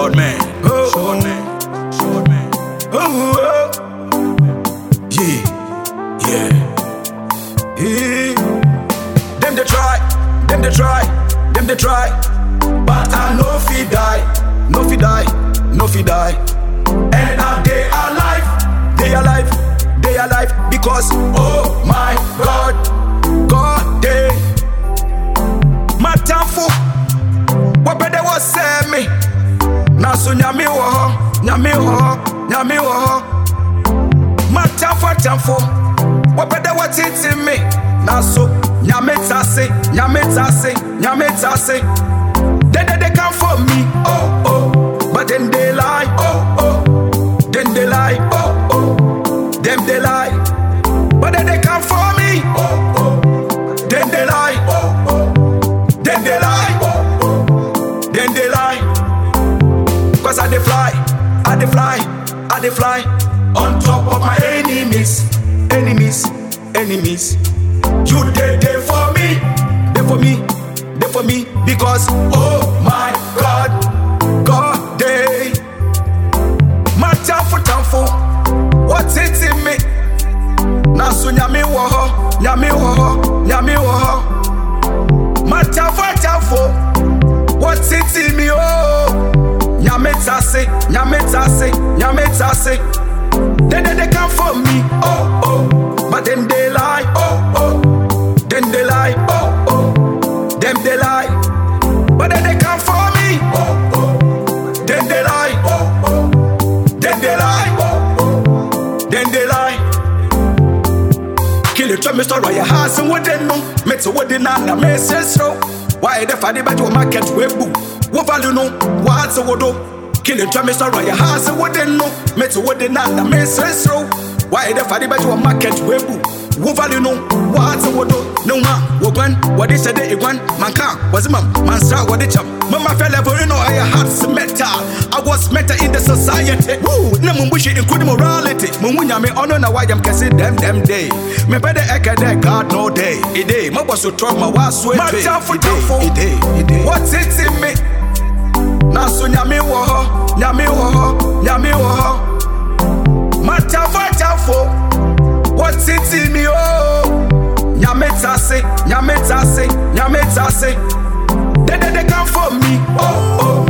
Short man. Short man. Short man. Yeah. Them they try. But I no fi die. And now they alive because oh my God, they my thankful. What better was say me? Now so nyame wo my thankful. What better was it in me? Now so nyame tase. They come for me, oh, but then they lie, then they lie, them they lie, but then they come for me, then they lie, then they lie, cause I dey fly on top of my enemies. You they for me, because oh my God, they my thankful. What's it in me? Now so nyame wo ho. My thankful. What's it in me? Oh, nyame tase. They come for me, oh, but then they lie, then they lie, them they lie, but then they come for me, then they lie, then they lie. Kill it, try me story your house and what they know. Met what they not me say so. Why the fatty but your market we boo? What value no? What's a wodo? Kill it, try me story your house and what they know. Met what they not me say so. Why the fatty but your market we boo? What value no? What's a wodo? No man, what they said they one man can't was man star what they chop. Mama fell level, you know I had some metal. I was metal in the society. Woo, no wish it include morality. Mumunya me honor na why I'm kissing them day. Me better eka there God no day. It day, my boss will talk my was way. It day. What's it in me? Now so nyame wo ho. My thankful. What's it in me? Oh, nyame tase. They come for me, oh.